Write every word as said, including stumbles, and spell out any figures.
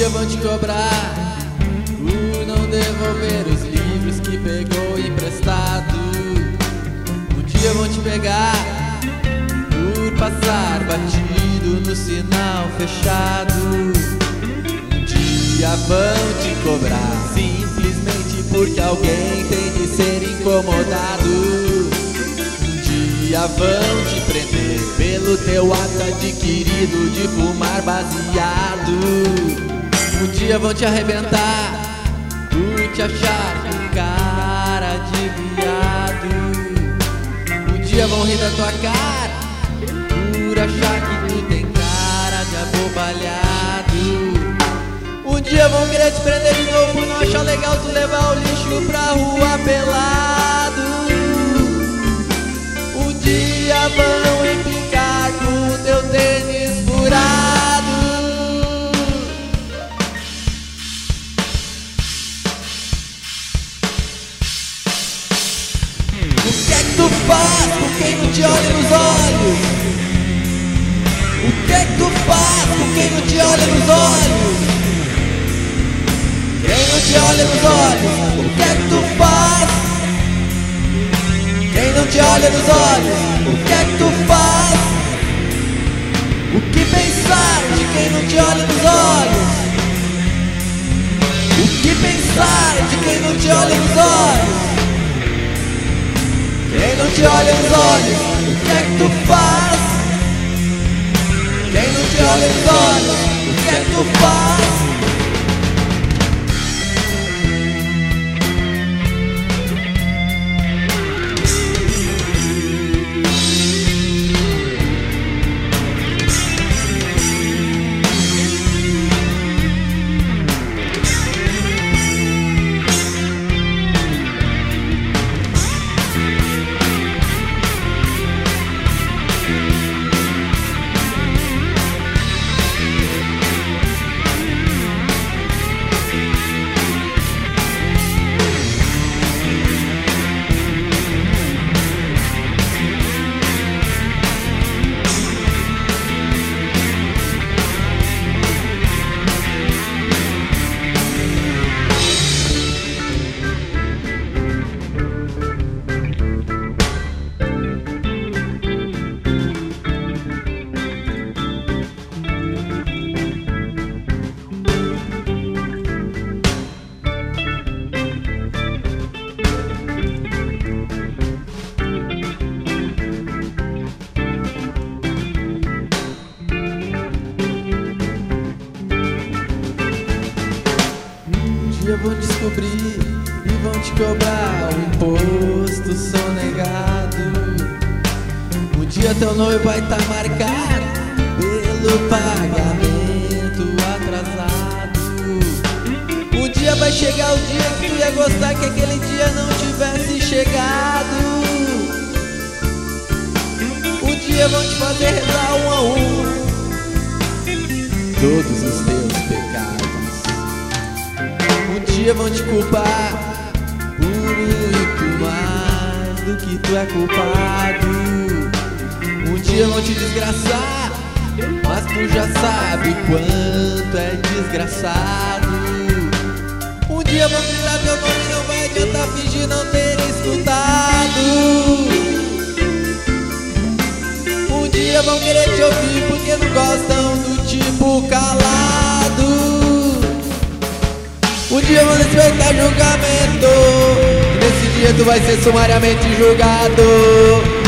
dia vão te cobrar por não devolver os livros que pegou emprestado. Um dia vão te pegar por passar batido no sinal fechado. Um dia vão te cobrar simplesmente porque alguém tem de ser incomodado. Um dia vão te prender pelo teu ato adquirido de fumar baseado. Um dia vão te arrebentar por te achar com cara de viado. Um dia vão rir da tua cara por achar que tu tem cara de abobalhado. Um dia vão querer te prender de novo por não achar legal tu levar o lixo pra rua pelado. Um dia vão implicar com o teu tênis furado. O que é que tu faz com quem não te olha nos olhos? O que é que tu faz com quem não te olha nos olhos? Quem não te olha nos olhos, o que é que tu faz? Quem não te olha nos olhos, o que é que tu faz? O que pensar de quem não te olha nos olhos? O que pensar de quem não te olha nos olhos? Quem não te olha nos olhos, o que é que tu faz? Quem não te olha nos olhos, o que é que tu faz? Um dia vão descobrir e vão te cobrar o imposto sonegado. Um dia teu nome vai estar tá marcado pelo pagamento atrasado. Um dia vai chegar o dia que tu ia gostar que aquele dia não tivesse chegado. Um dia vão te fazer rezar um a um todos os teus pecados. Um dia vão te culpar por muito mais do que tu é culpado. Um dia vão te desgraçar, mas tu já sabe quanto é desgraçado. Um dia vão gritar teu nome e não vai adiantar fingir não ter escutado. Um dia vão querer te ouvir porque não gostam do tipo calado. Um dia vão respeitar julgamento, nesse dia tu vai ser sumariamente julgado.